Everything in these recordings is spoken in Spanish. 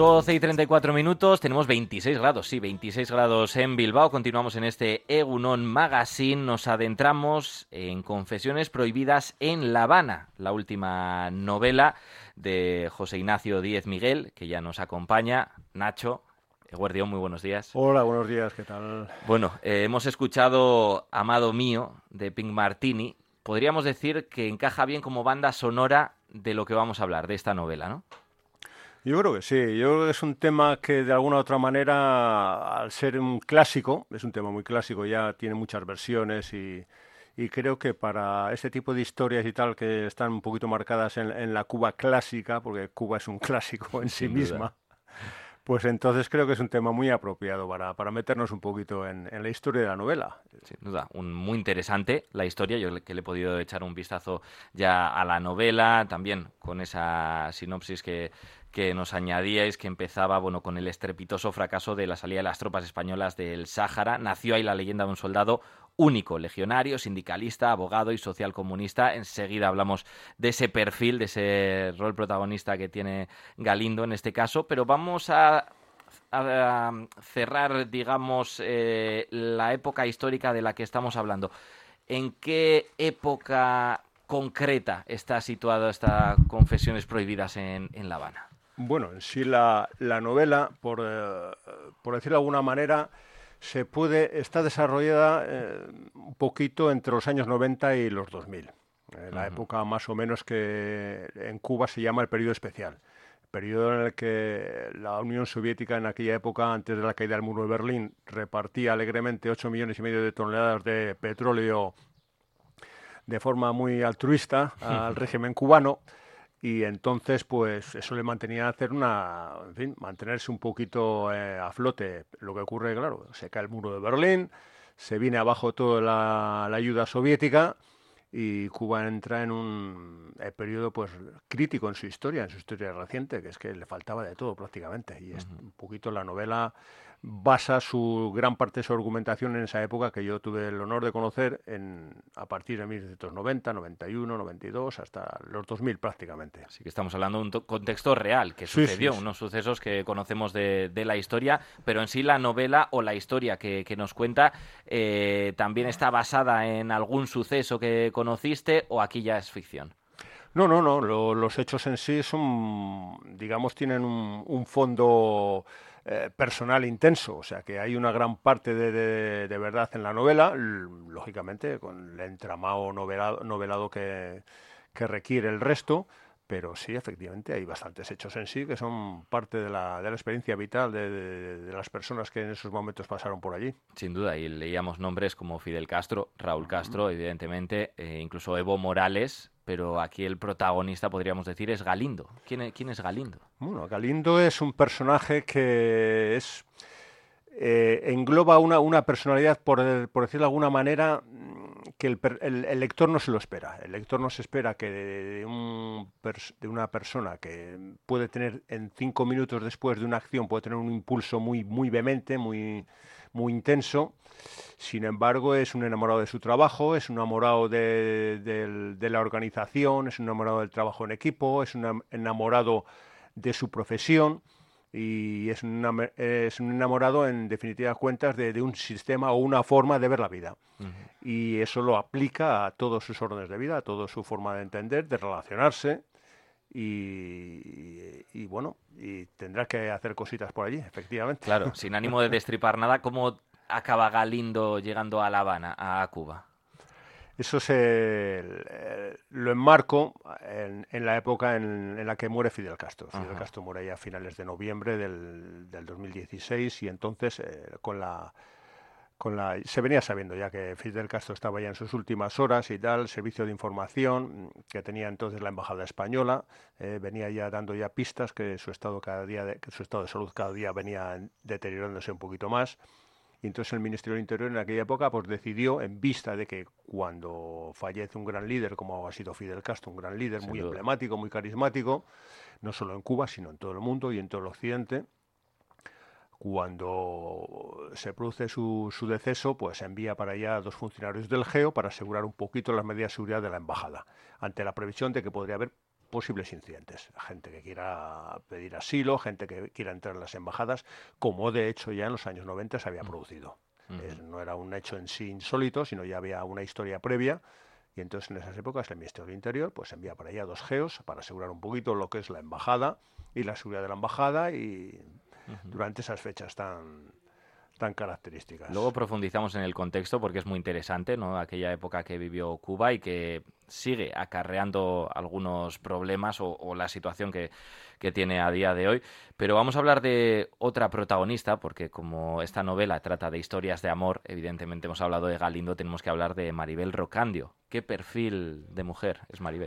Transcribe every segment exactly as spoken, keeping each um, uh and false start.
doce y treinta y cuatro minutos, tenemos veintiséis grados, sí, veintiséis grados en Bilbao. Continuamos en este Egunon Magazine, nos adentramos en Confesiones prohibidas en La Habana, la última novela de José Ignacio Díez Miguel, que ya nos acompaña. Nacho, Eguerdión, muy buenos días. Hola, buenos días, ¿qué tal? Bueno, eh, hemos escuchado Amado Mío, de Pink Martini. Podríamos decir que encaja bien como banda sonora de lo que vamos a hablar, de esta novela, ¿no? Yo creo que sí, yo creo que es un tema que de alguna u otra manera, al ser un clásico, es un tema muy clásico, ya tiene muchas versiones y, y creo que para este tipo de historias y tal que están un poquito marcadas en, en la Cuba clásica, porque Cuba es un clásico en sí Sin misma, duda. pues entonces creo que es un tema muy apropiado para, para meternos un poquito en, en la historia de la novela. Sin duda, un, muy interesante la historia. Yo le- que le he podido echar un vistazo ya a la novela, también con esa sinopsis que, que nos añadíais, que empezaba bueno, con el estrepitoso fracaso de la salida de las tropas españolas del Sáhara. Nació ahí la leyenda de un soldado único, legionario, sindicalista, abogado y socialcomunista. Enseguida hablamos de ese perfil, de ese rol protagonista que tiene Galindo en este caso, pero vamos a a cerrar, digamos, eh, la época histórica de la que estamos hablando. ¿En qué época concreta está situada esta Confesiones prohibidas en, en La Habana? Bueno, en sí la, la novela, por, eh, por decirlo de alguna manera, se puede, está desarrollada eh, un poquito entre los años noventa y los dos mil. Eh, la Uh-huh. época más o menos que en Cuba se llama el periodo especial. Periodo en el que la Unión Soviética en aquella época, antes de la caída del muro de Berlín, repartía alegremente ocho millones y medio de toneladas de petróleo de forma muy altruista al régimen cubano. Y entonces, pues eso le mantenía a hacer una, en fin, mantenerse un poquito eh, a flote. Lo que ocurre, claro, se cae el muro de Berlín, se viene abajo toda la, la ayuda soviética y Cuba entra en un eh, periodo pues crítico en su historia, en su historia reciente, que es que le faltaba de todo prácticamente. Y es Uh-huh. un poquito la novela basa su gran parte de su argumentación en esa época que yo tuve el honor de conocer en, a partir de mil novecientos noventa, noventa y uno, noventa y dos, hasta los dos mil prácticamente. Así que estamos hablando de un to- contexto real que Sí, sí, sucedió, sí. unos sucesos que conocemos de, de la historia, pero en sí la novela o la historia que, que nos cuenta eh, también está basada en algún suceso que conociste o aquí ya es ficción. No, no, no. Lo- los hechos en sí son, digamos, tienen un, un fondo eh, personal intenso. O sea, que hay una gran parte de, de- de verdad en la novela, l- lógicamente, con el entramado novelado, novelado que, que requiere el resto. Pero sí, efectivamente, hay bastantes hechos en sí que son parte de la, de la experiencia vital de, de- de las personas que en esos momentos pasaron por allí. Sin duda, y leíamos nombres como Fidel Castro, Raúl Castro, evidentemente, eh, incluso Evo Morales, pero aquí el protagonista, podríamos decir, es Galindo. ¿Quién es, quién es Galindo? Bueno, Galindo es un personaje que es eh, engloba una, una personalidad, por, por decirlo de alguna manera, mm, que el, per- el- el lector no se lo espera. El lector no se espera que de, de un pers- de una persona que puede tener en cinco minutos después de una acción, puede tener un impulso muy, muy vehemente, muy, muy intenso. Sin embargo, es un enamorado de su trabajo, es un enamorado de, del- de la organización, es un enamorado del trabajo en equipo, es un am- enamorado de su profesión y es un, enam- es un enamorado, en definitiva cuentas, de, de un sistema o una forma de ver la vida. Ujú. Y eso lo aplica a todos sus órdenes de vida, a toda su forma de entender, de relacionarse. Y, y bueno, y tendrá que hacer cositas por allí, efectivamente. Claro, sin ánimo de destripar nada, ¿cómo acaba Galindo llegando a La Habana, a Cuba? Eso se eh, lo enmarco en, en la época en, en la que muere Fidel Castro. Fidel Ajá. Castro muere ya a finales de noviembre del, del dos mil dieciséis y entonces eh, con la con la se venía sabiendo ya que Fidel Castro estaba ya en sus últimas horas y tal, el servicio de información que tenía entonces la embajada española eh, venía ya dando ya pistas que su estado cada día de, que su estado de salud cada día venía deteriorándose un poquito más. Y entonces el Ministerio del Interior en aquella época pues decidió, en vista de que cuando fallece un gran líder, como ha sido Fidel Castro, un gran líder Sin muy duda. emblemático, muy carismático, no solo en Cuba, sino en todo el mundo y en todo el occidente, cuando se produce su, su deceso, pues envía para allá a dos funcionarios del GEO para asegurar un poquito las medidas de seguridad de la embajada, ante la previsión de que podría haber posibles incidentes. Gente que quiera pedir asilo, gente que quiera entrar en las embajadas, como de hecho ya en los años noventa se había producido. Uh-huh. eh, no era un hecho en sí insólito, sino ya había una historia previa. Y entonces en esas épocas el Ministerio del Interior pues envía para allá dos geos para asegurar un poquito lo que es la embajada y la seguridad de la embajada y uh-huh. durante esas fechas tan, tan características. Luego profundizamos en el contexto porque es muy interesante, ¿no? Aquella época que vivió Cuba y que sigue acarreando algunos problemas o, o la situación que, que tiene a día de hoy. Pero vamos a hablar de otra protagonista porque como esta novela trata de historias de amor, evidentemente hemos hablado de Galindo, tenemos que hablar de Maribel Rocandio. ¿Qué perfil de mujer es Maribel?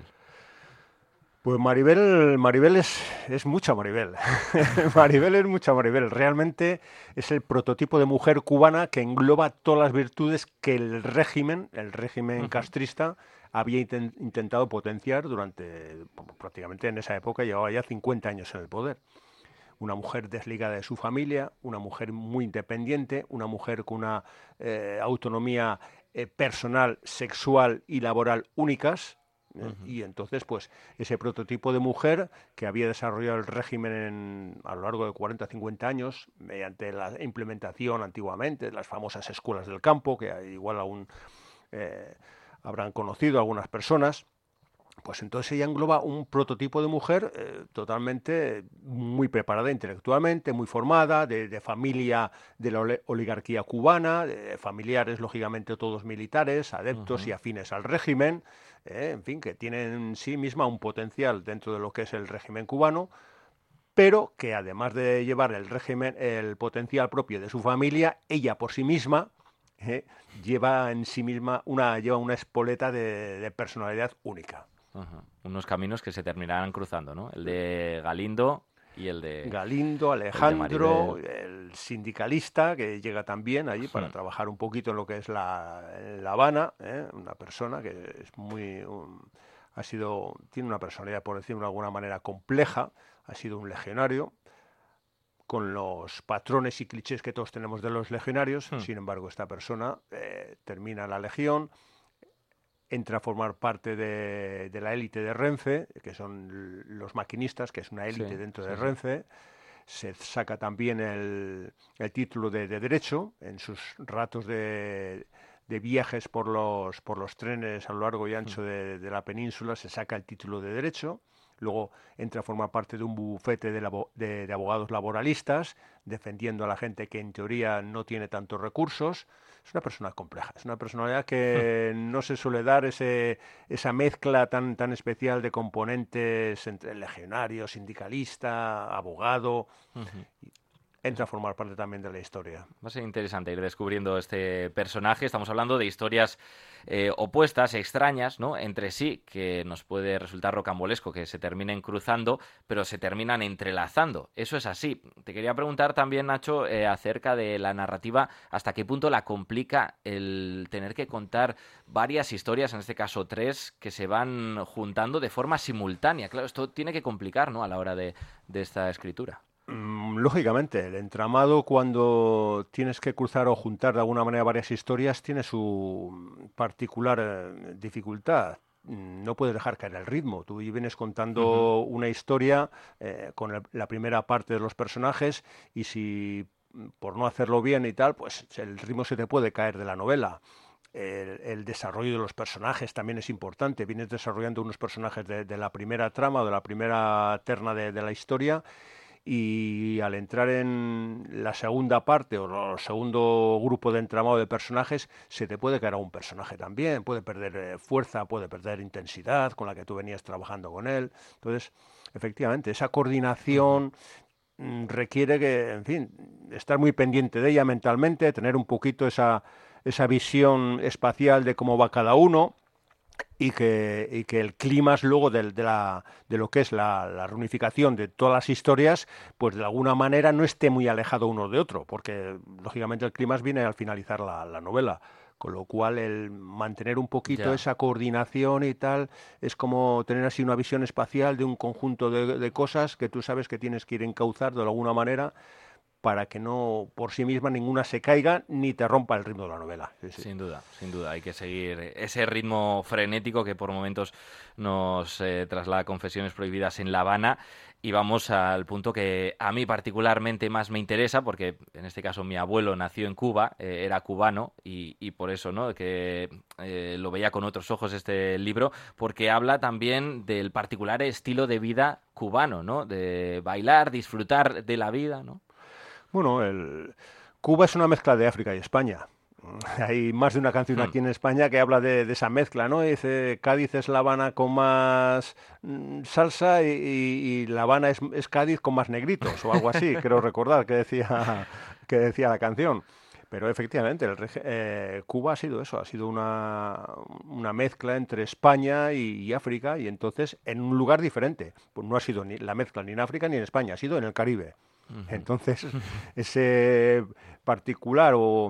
Pues Maribel, Maribel es, es mucha Maribel. Maribel es mucha Maribel. Realmente es el prototipo de mujer cubana que engloba todas las virtudes que el régimen, el régimen uh-huh. castrista, había intent- intentado potenciar durante, prácticamente en esa época, llevaba ya cincuenta años en el poder. Una mujer desligada de su familia, una mujer muy independiente, una mujer con una eh, autonomía eh, personal, sexual y laboral únicas. ¿Eh? Uh-huh. Y entonces, pues, ese prototipo de mujer que había desarrollado el régimen en, a lo largo de cuarenta a cincuenta años, mediante la implementación antiguamente de las famosas escuelas del campo, que igual aún eh, habrán conocido algunas personas, pues entonces ella engloba un prototipo de mujer eh, totalmente muy preparada intelectualmente, muy formada, de, de familia de la oligarquía cubana, de familiares lógicamente todos militares, adeptos uh-huh. y afines al régimen, eh, en fin, que tienen en sí misma un potencial dentro de lo que es el régimen cubano, pero que además de llevar el régimen, el potencial propio de su familia, ella por sí misma eh, lleva en sí misma una, lleva una espoleta de, de personalidad única. Uh-huh. Unos caminos que se terminarán cruzando, ¿no? El de Galindo y el de... Galindo, Alejandro, el, el sindicalista, que llega también allí para uh-huh. trabajar un poquito en lo que es la, la Habana, ¿eh? Una persona que es muy... Un, ha sido, tiene una personalidad, por decirlo de alguna manera, compleja, ha sido un legionario, con los patrones y clichés que todos tenemos de los legionarios. Uh-huh. Sin embargo, esta persona eh, termina la legión, entra a formar parte de, de la élite de Renfe, que son los maquinistas, que es una élite sí, dentro sí, de Renfe. Sí. Se saca también el, el título de, de Derecho en sus ratos de, de viajes por los, por los trenes a lo largo y ancho de, de la península, se saca el título de Derecho. Luego entra a formar parte de un bufete de, labo, de, de abogados laboralistas, defendiendo a la gente que en teoría no tiene tantos recursos. Es una persona compleja, es una personalidad que no se suele dar ese, esa mezcla tan, tan especial de componentes entre legionario, sindicalista, abogado. Uh-huh. Entra a formar parte también de la historia. Va a ser interesante ir descubriendo este personaje. Estamos hablando de historias eh, opuestas, extrañas, ¿no? Entre sí, que nos puede resultar rocambolesco que se terminen cruzando, pero se terminan entrelazando. Eso es así. Te quería preguntar también, Nacho, eh, acerca de la narrativa, hasta qué punto la complica el tener que contar varias historias, en este caso tres, que se van juntando de forma simultánea. Claro, esto tiene que complicar, ¿no?, a la hora de, de esta escritura. Lógicamente, el entramado, cuando tienes que cruzar o juntar de alguna manera varias historias, tiene su particular eh, dificultad. No puedes dejar caer el ritmo. Tú vienes contando uh-huh. una historia eh, con el, la primera parte de los personajes y si por no hacerlo bien y tal, pues el ritmo se te puede caer de la novela. El, el desarrollo de los personajes también es importante. Vienes desarrollando unos personajes de, de la primera trama o de la primera terna de, de la historia. Y al entrar en la segunda parte o el segundo grupo de entramado de personajes, se te puede caer a un personaje también, puede perder eh, fuerza, puede perder intensidad con la que tú venías trabajando con él. Entonces, efectivamente, esa coordinación uh-huh. requiere que, en fin, estar muy pendiente de ella mentalmente, tener un poquito esa, esa visión espacial de cómo va cada uno. Y que, y que el clímax luego de, de, la, de lo que es la, la reunificación de todas las historias, pues de alguna manera no esté muy alejado uno de otro, porque lógicamente el clímax viene al finalizar la, la novela, con lo cual el mantener un poquito yeah. esa coordinación y tal, es como tener así una visión espacial de un conjunto de, de cosas que tú sabes que tienes que ir a encauzar de alguna manera para que no, por sí misma, ninguna se caiga ni te rompa el ritmo de la novela. Sí, sí. Sin duda, sin duda. Hay que seguir ese ritmo frenético que por momentos nos eh, traslada a Confesiones prohibidas en La Habana. Y vamos al punto que a mí particularmente más me interesa, porque en este caso mi abuelo nació en Cuba, eh, era cubano, y, y por eso, ¿no?, que eh, lo veía con otros ojos este libro, porque habla también del particular estilo de vida cubano, ¿no?, de bailar, disfrutar de la vida, ¿no? Bueno, el... Cuba es una mezcla de África y España. Hay más de una canción Hmm. aquí en España que habla de, de esa mezcla, ¿no? Y dice, Cádiz es La Habana con más mm, salsa y, y- y La Habana es, es Cádiz con más negritos o algo así, creo recordar que decía, que decía la canción. Pero efectivamente, el rege- eh, Cuba ha sido eso, ha sido una, una mezcla entre España y, y África, y entonces en un lugar diferente. Pues no ha sido ni la mezcla ni en África ni en España, ha sido en el Caribe. Ujú. Entonces, ese particular o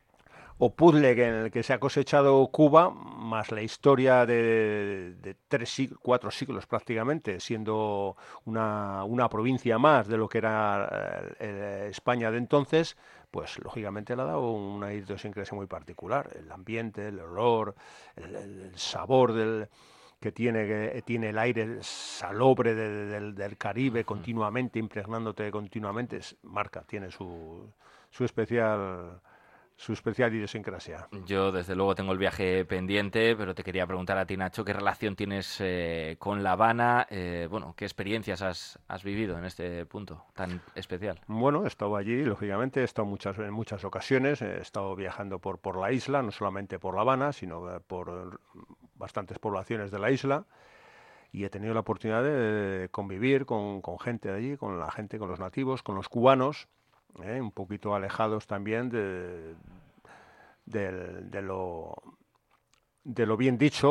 o puzzle que- en el que se ha cosechado Cuba, más la historia de, de tres, sig- cuatro siglos prácticamente, siendo una, una provincia más de lo que era eh, eh, España de entonces, pues lógicamente le ha dado una idiosincrasia muy particular. El ambiente, el olor, el, el- el sabor del, que tiene, que tiene el aire salobre de- de- del, del Caribe Ujú. continuamente, impregnándote continuamente, es- marca, tiene su, su especial su especial idiosincrasia. Yo, desde luego, tengo el viaje pendiente, pero te quería preguntar a ti, Nacho, ¿qué relación tienes eh, con La Habana? Eh, bueno, ¿qué experiencias has, has vivido en este punto tan especial? Bueno, he estado allí, lógicamente, he estado muchas, en muchas ocasiones, he estado viajando por, por la isla, no solamente por La Habana, sino eh, por bastantes poblaciones de la isla, y he tenido la oportunidad de convivir con, con gente de allí, con la gente, con los nativos, con los cubanos, eh, un poquito alejados también de, del- de lo de lo bien dicho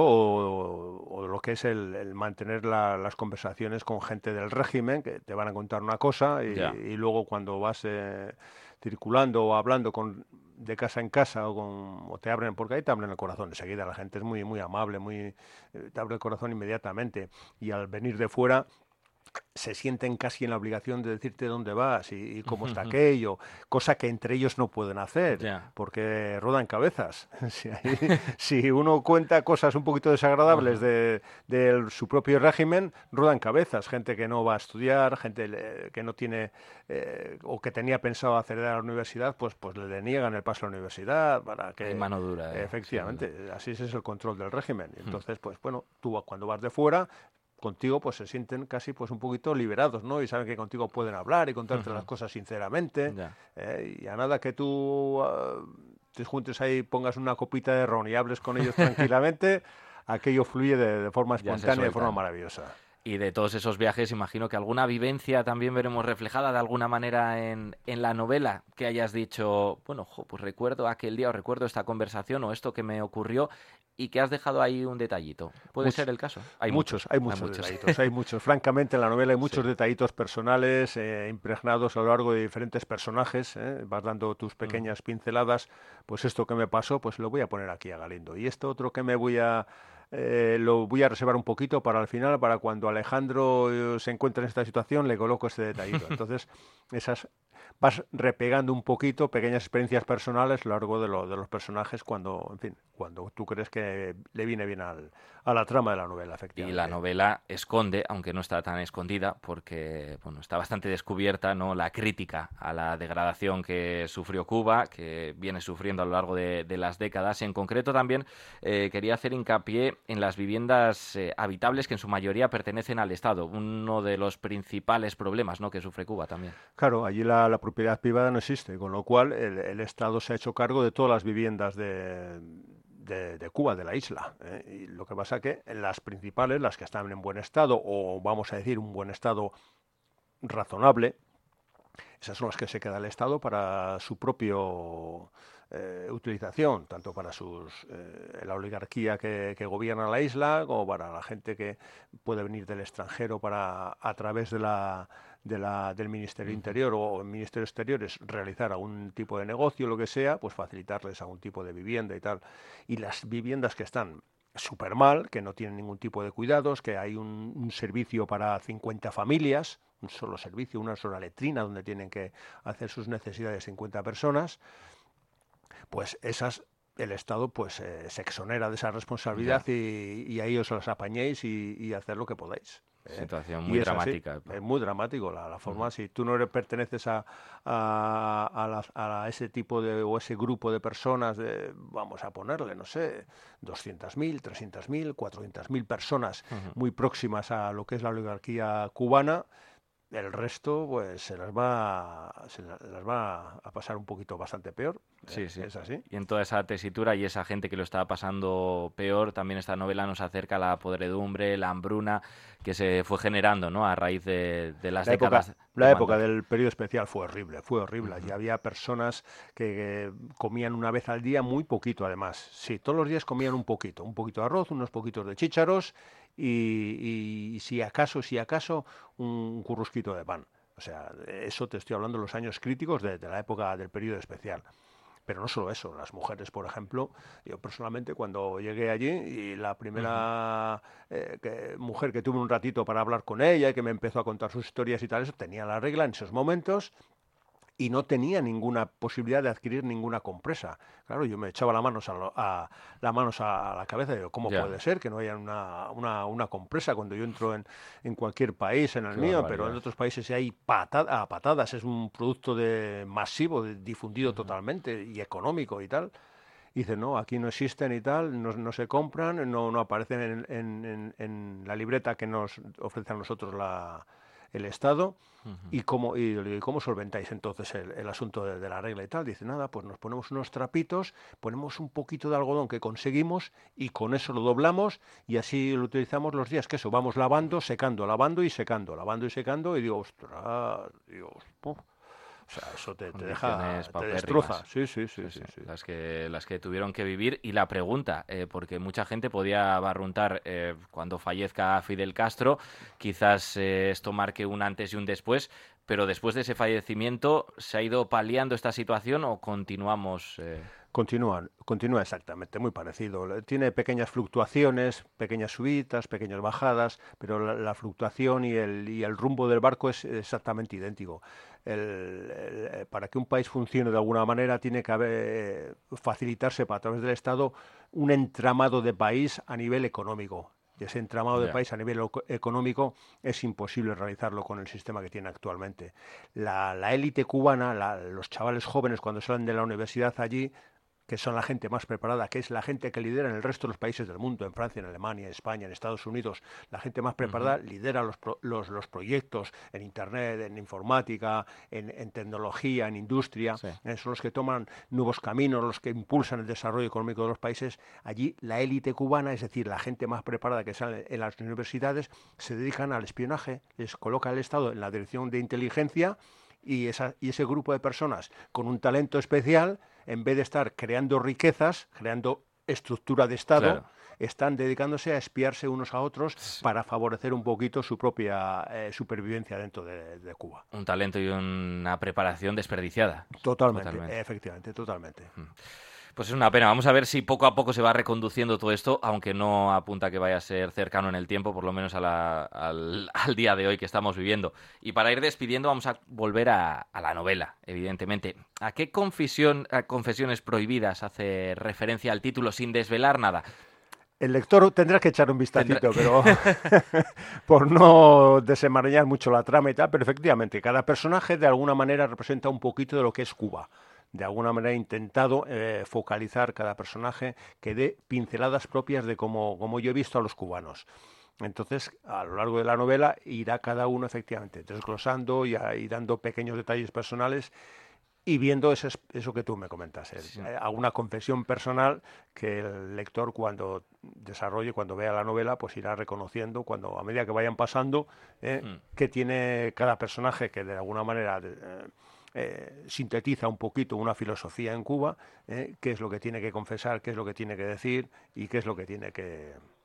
o, o de lo que es el, el mantener la- las conversaciones con gente del régimen, que te van a contar una cosa y, Ya. y luego cuando vas eh, circulando o hablando con, de casa en casa o, con, o te abren, porque ahí te abren el corazón enseguida, la gente es muy, muy amable, muy, eh, te abre el corazón inmediatamente y al venir de fuera se sienten casi en la obligación de decirte dónde vas y, y cómo está aquello, cosa que entre ellos no pueden hacer, Ya. porque rodan cabezas. Si, hay- si uno cuenta cosas un poquito desagradables Ajá. de, de su propio régimen, rodan cabezas. Gente que no va a estudiar, gente eh, que no tiene eh, o que tenía pensado acceder a la universidad, pues, pues le deniegan el paso a la universidad para Hay que... mano dura, eh, sin duda. Efectivamente, así es el control del régimen. Hmm. Entonces, pues bueno, tú cuando vas de fuera, contigo pues se sienten casi pues un poquito liberados, ¿no? Y saben que contigo pueden hablar y contarte las Ujú. cosas sinceramente. Ya. eh, y a nada que tú ah, te juntes ahí, pongas una copita de ron y hables con ellos tranquilamente, aquello fluye de, de forma Ya se espontánea, de forma sueltan. maravillosa. Y de todos esos viajes, imagino que alguna vivencia también veremos reflejada de alguna manera en, en la novela, que hayas dicho, bueno, jo, pues recuerdo aquel día o recuerdo esta conversación o esto que me ocurrió y que has dejado ahí un detallito. ¿Puede Much- ser el caso? Hay muchos, muchos, hay hay muchos muchos. detallitos, hay muchos. Francamente, en la novela hay Sí. muchos detallitos personales eh, impregnados a lo largo de diferentes personajes. eh, Vas dando tus Ujú. pequeñas pinceladas. Pues esto que me pasó, pues lo voy a poner aquí a Galindo. Y esto otro que me voy a eh, lo voy a reservar un poquito para el final, para cuando Alejandro eh, se encuentre en esta situación, le coloco este detallito. Entonces, esas vas repegando un poquito pequeñas experiencias personales a lo largo de, lo- de los personajes cuando, en fin, cuando tú crees que le viene bien al, a la trama de la novela, Y la efectivamente. novela esconde, aunque no está tan escondida, porque bueno, está bastante descubierta, ¿no?, la crítica a la degradación que sufrió Cuba, que viene sufriendo a lo largo de, de las décadas. En concreto también eh, quería hacer hincapié en las viviendas eh, habitables que en su mayoría pertenecen al Estado, uno de los principales problemas, ¿no?, que sufre Cuba también. Claro, allí la, la propiedad privada no existe, con lo cual el, el Estado se ha hecho cargo de todas las viviendas de, de, de Cuba, de la isla. ¿eh? Y lo que pasa que las principales, las que están en buen estado, o vamos a decir un buen estado razonable, esas son las que se queda el Estado para su propio eh, utilización, tanto para sus eh, la oligarquía que, que gobierna la isla, como para la gente que puede venir del extranjero para a través de la, de la, del Ministerio Ujú. Interior o el Ministerio Exteriores realizar algún tipo de negocio, lo que sea, pues facilitarles algún tipo de vivienda y tal. Y las viviendas que están súper mal, que no tienen ningún tipo de cuidados, que hay un, un servicio para cincuenta familias, un solo servicio, una sola letrina donde tienen que hacer sus necesidades cincuenta personas, pues esas el Estado pues eh, se exonera de esa responsabilidad y, y ahí os las apañéis y, y hacer lo que podáis. ¿eh? Situación Y muy es así, dramática. es muy dramático la, la forma. Ujú. Si tú no eres, perteneces a, a, a, la- a ese tipo de o ese grupo de personas, de, vamos a ponerle, no sé, doscientas mil, trescientas mil, cuatrocientas mil personas Ujú. muy próximas a lo que es la oligarquía cubana, el resto, pues se las va, se la- las va a pasar un poquito bastante peor. ¿eh? Sí, sí. Es así. Y en toda esa tesitura y esa gente que lo está pasando peor, también esta novela nos acerca a la podredumbre, la hambruna que se fue generando, ¿no? A raíz de, de las La época, décadas de la mando época aquí. del periodo especial fue horrible, fue horrible. Ujú. Allí había personas que eh, comían una vez al día, muy poquito además. Sí, todos los días comían un poquito, un poquito de arroz, unos poquitos de chícharos y, y si acaso, si acaso, un currusquito de pan. O sea, eso te estoy hablando de los años críticos de, de la época del periodo especial. Pero no solo eso, las mujeres, por ejemplo, yo personalmente cuando llegué allí y la Ujú. primera eh, que- mujer que tuve un ratito para hablar con ella y que me empezó a contar sus historias y tal, eso tenía la regla en esos momentos y no tenía ninguna posibilidad de adquirir ninguna compresa. Claro, yo me echaba las manos a, lo- a- las manos a la cabeza y digo, ¿cómo Ya, puede ser que no haya una, una, una compresa cuando yo entro en, en cualquier país, en el qué mío, pero en barbaridad. otros países sí hay pata- a patadas, es un producto de, masivo, de- difundido Ujú. totalmente y económico y tal. Y dice, no, aquí no existen y tal, no, no se compran, no, no aparecen en, en- en- en la libreta que nos ofrece a nosotros la, el Estado. Ujú. ¿Y cómo, y, le digo, ¿cómo solventáis entonces el, el asunto de, de la regla y tal? Dice, nada, pues nos ponemos unos trapitos, ponemos un poquito de algodón que conseguimos y con eso lo doblamos y así lo utilizamos los días que eso, vamos lavando, secando, lavando y secando, lavando y secando y digo, ostras, Dios, puf. O sea, eso te, te deja, Condiciones te destroza. paupérrimas. Sí, sí, sí, Sí, sí, sí, sí. las que, las que tuvieron que vivir. Y la pregunta, eh, porque mucha gente podía barruntar eh, cuando fallezca Fidel Castro, quizás eh, esto marque un antes y un después, pero después de ese fallecimiento, ¿se ha ido paliando esta situación o continuamos? eh? Continúa, continúa exactamente, muy parecido. Le- Tiene pequeñas fluctuaciones, pequeñas subidas, pequeñas bajadas, pero la, la fluctuación y el, y el rumbo del barco es exactamente idéntico. El- el- eh, para que un país funcione de alguna manera tiene que haber, facilitarse para, a través del Estado un entramado de país a nivel económico. Y ese entramado de Ya. país a nivel eco- económico es imposible realizarlo con el sistema que tiene actualmente. La, la élite cubana, la- los chavales jóvenes cuando salen de la universidad allí, que son la gente más preparada, que es la gente que lidera en el resto de los países del mundo, en Francia, en Alemania, en España, en Estados Unidos, la gente más Ujú. preparada lidera los, pro, los, los, proyectos en Internet, en informática, en, en tecnología, en industria, Sí. eh, son los que toman nuevos caminos, los que impulsan el desarrollo económico de los países. Allí la élite cubana, es decir, la gente más preparada que sale en las universidades, se dedican al espionaje, les coloca el Estado en la dirección de inteligencia y, esa, y ese grupo de personas con un talento especial, en vez de estar creando riquezas, creando estructura de Estado, Claro. están dedicándose a espiarse unos a otros S- para favorecer un poquito su propia eh, supervivencia dentro de, de Cuba. Un talento y una preparación desperdiciada. Totalmente, Totalmente. efectivamente, totalmente. Pues es una pena. Vamos a ver si poco a poco se va reconduciendo todo esto, aunque no apunta que vaya a ser cercano en el tiempo, por lo menos a la- al, al día de hoy que estamos viviendo. Y para ir despidiendo, vamos a volver a, a la novela, evidentemente. ¿A qué confesión, a confesiones prohibidas hace referencia al título sin desvelar nada? El lector tendrá que echar un Tendrá vistacito, que... pero por no desenmarañar mucho la trama y tal, pero efectivamente, cada personaje de alguna manera representa un poquito de lo que es Cuba. De alguna manera he intentado eh, focalizar cada personaje que dé pinceladas propias de cómo, cómo yo he visto a los cubanos. Entonces, a lo largo de la novela irá cada uno efectivamente desglosando y, y dando pequeños detalles personales y viendo ese, eso que tú me comentas, el- Sí. eh, alguna confesión personal que el lector cuando desarrolle, cuando vea la novela, pues irá reconociendo cuando a medida que vayan pasando eh, Hmm. que tiene cada personaje que de alguna manera eh, eh, sintetiza un poquito una filosofía en Cuba, eh, qué es lo que tiene que confesar, qué es lo que tiene que decir y qué es lo que tiene que,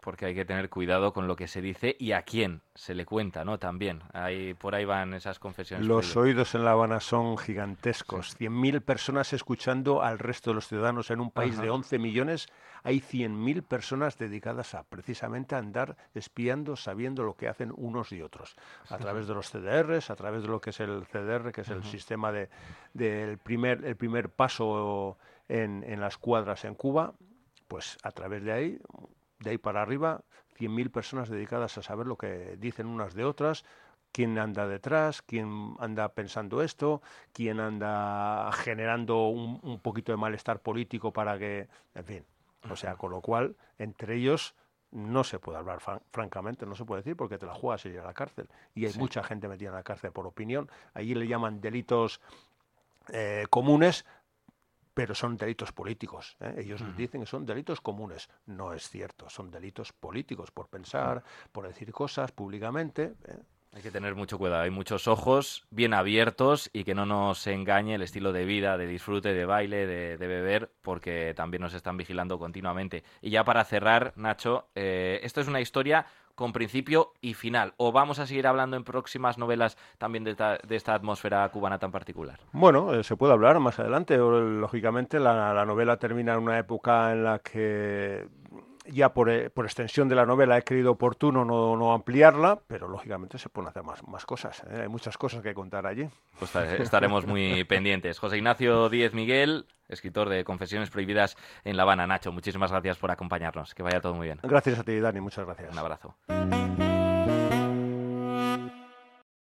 porque hay que tener cuidado con lo que se dice y a quién se le cuenta, ¿no? También, ahí, por ahí van esas confesiones. Los oídos en La Habana son gigantescos. Sí. cien mil personas escuchando al resto de los ciudadanos en un país Ajá. de once millones. Hay cien mil personas dedicadas a precisamente a andar espiando, sabiendo lo que hacen unos y otros. A sí. través de los C D Rs, a través de lo que es el C D R, que es Ajá. el sistema de, de el primer, el primer paso en, en las cuadras en Cuba, pues a través de ahí... de ahí para arriba, cien mil personas dedicadas a saber lo que dicen unas de otras, quién anda detrás, quién anda pensando esto, quién anda generando un, un poquito de malestar político para que, en fin, o sea, con lo cual, entre ellos no se puede hablar fran- francamente, no se puede decir porque te la juegas y ir a la cárcel. Y hay sí. mucha gente metida en la cárcel por opinión, allí le llaman delitos eh, comunes, pero son delitos políticos, ¿eh? Ellos uh-huh. dicen que son delitos comunes. No es cierto, son delitos políticos por pensar, uh-huh. por decir cosas públicamente. ¿eh? Hay que tener mucho cuidado, hay muchos ojos bien abiertos y que no nos engañe el estilo de vida, de disfrute, de baile, de, de beber, porque también nos están vigilando continuamente. Y ya para cerrar, Nacho, eh, esto es una historia con principio y final, o vamos a seguir hablando en próximas novelas también de, ta, de esta atmósfera cubana tan particular. Bueno, eh, se puede hablar más adelante. Lógicamente la, la novela termina en una época en la que ya por, eh, por extensión de la novela he creído oportuno no, no ampliarla, pero lógicamente se pueden hacer más, más cosas, ¿eh? Hay muchas cosas que contar allí. Pues estaremos muy pendientes. José Ignacio Díez Miguel, escritor de Confesiones Prohibidas en La Habana. Nacho, muchísimas gracias por acompañarnos. Que vaya todo muy bien. Gracias a ti, Dani. Muchas gracias. Un abrazo.